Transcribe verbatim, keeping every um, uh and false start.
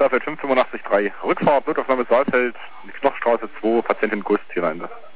Starfeld fünf fünfundachtzig drei. Rückfahrt, Notaufnahme Saalfeld, Knochstraße zwei, Patientin Gust, hier rein.